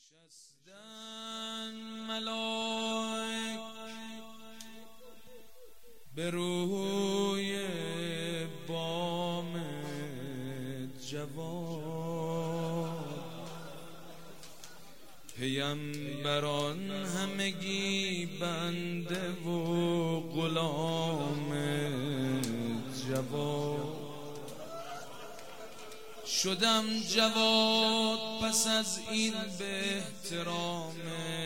نشستن ملائک به روی بام جوان، پیمبران همگی بنده و غلام جوان. شدم جواد پس از این به احترام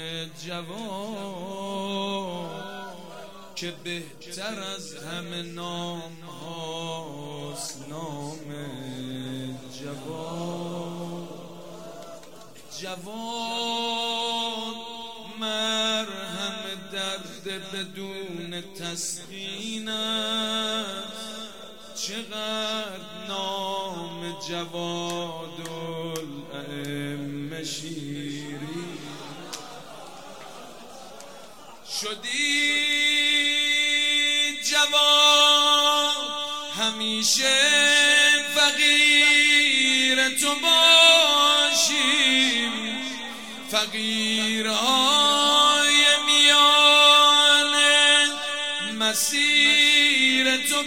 جواد، که بهتر از همه نام هاست نام جواد. جواد مرهم درد بدون تسکین است، چقدر نام جوادالائمه شیرین. شدی جواد همیشه فقیر تو باشیم، فقیرهای میان مسیر تو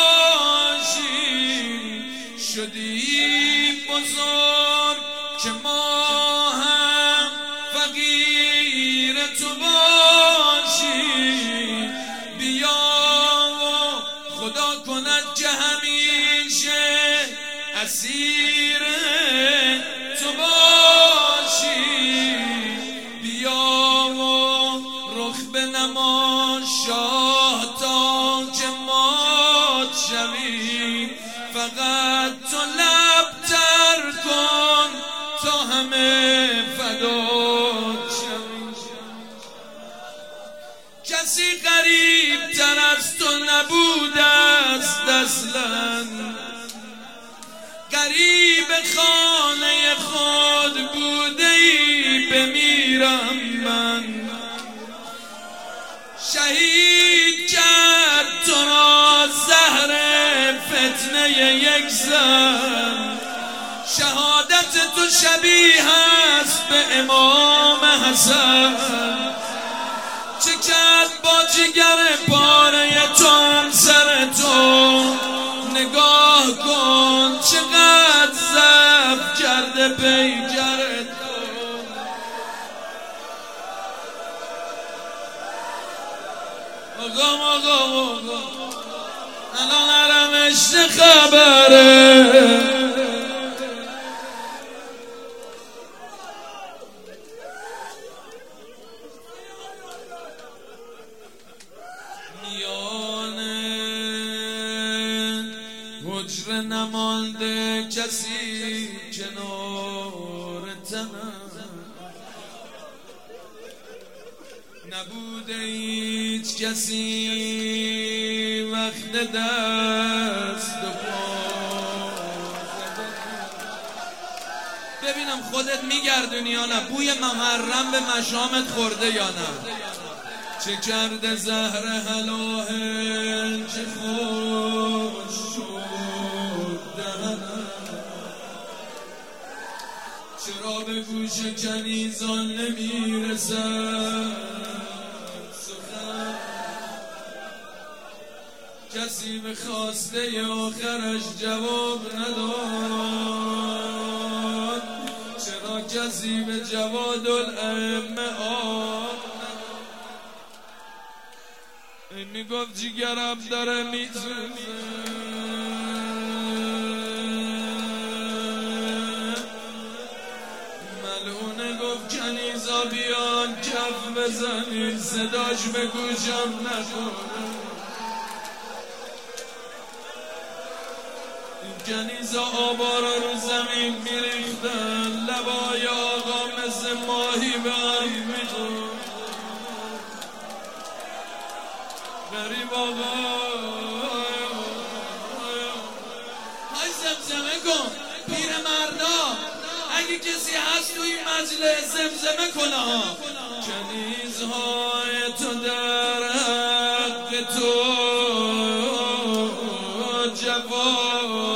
باشیم. شدی بزرگ که ما هم فقیر تو باشیم. بیا و خدا کند که همیشه اسیر تو باشیم. بیا و رخ بنما شاه تا که مات شویم. فقط تو لب تر کن تا همه فدات شویم. کسی غریب تر از تو نبوده است اصلا، غریب خانه خود بوده ای بمیرم من. شهید کرد تو را زهر فتنه یک زن، شهادت تو شبیه است به امام حسن. چه کرد با جگر پاره تو همسر تو، نگاه کن چقدر ضبط کرده پیکر تو. آقا الان حرمش چه خبره؟ حجره نمانده کسی کنار تنم، نبوده هیچ کسی وقت دست و پا ببینم خودت میگردونی یا نه، بوی محرم به مشامت خورده یا نه. چه کرده زهر حلاهل چه خوش شد دهنم، چرا به گوش کنیزان نمیرسد سخن. کسی به خواسته آخرش جواب نداد، چرا کسی به جوادالائمه آب این میگفت جیگرم داره میسوزه. ملعونه گفت کنیزا بیان کف بزنید، صداش به گوشم نخوره. این کنیزا آبارا رو زمین میریختن، لبای آقا مثل ماهی به هم میخورد. غریب آقا های زمزمه کن پیر مردا، اگه کسی هست توی مجلس زمزمه کنه ها. کنیزهای تو در حق تو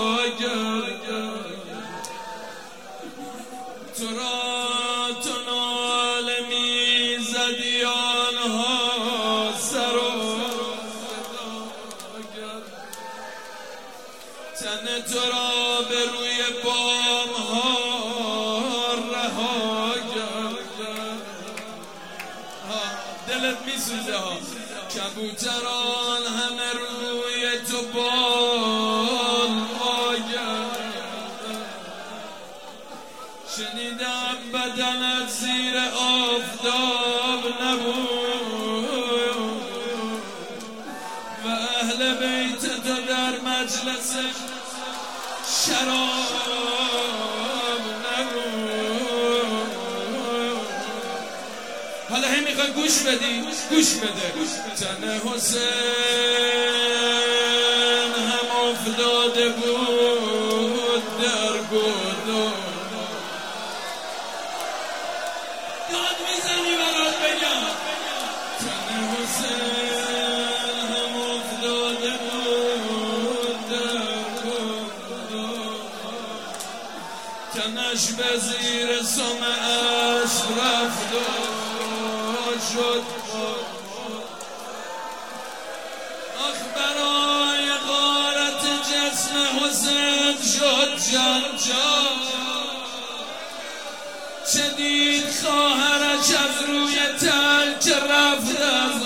جواگر، تو را تو تو را به روی بام ها رها کردم. دلت میسوزه ها. کبوتران همه روی تو بال آگردن. شنیدم بدنت زیر آفتاب نبود و اهل بیت تو در مجلس شراب نبود. حالا هی میخوای گوش بدی؟ گوش بده. تن حسین هم افتاده بود در گودال. داد میزنی برات بگم. تن حسین هم افتاده بود در گودال. تنش به زیر سم اسب رفت و شد. آخ برای غارت جسم حسین شد جنجال. چه دید خواهرش از روی تل که رفت از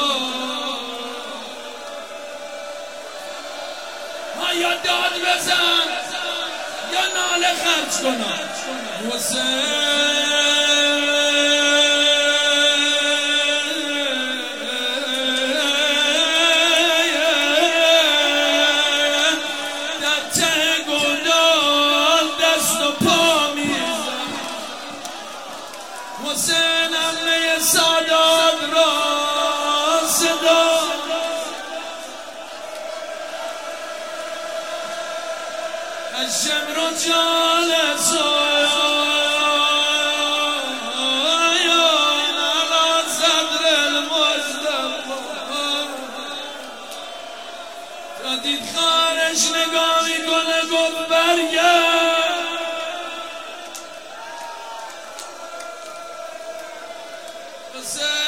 یا داد بزن یا ناله خرج کنم. حسین حسین عمه سادات را صدا الشمر جالس على صدر المصطفى. تا دید خانش نگاه میکنه گفت برگرد. Say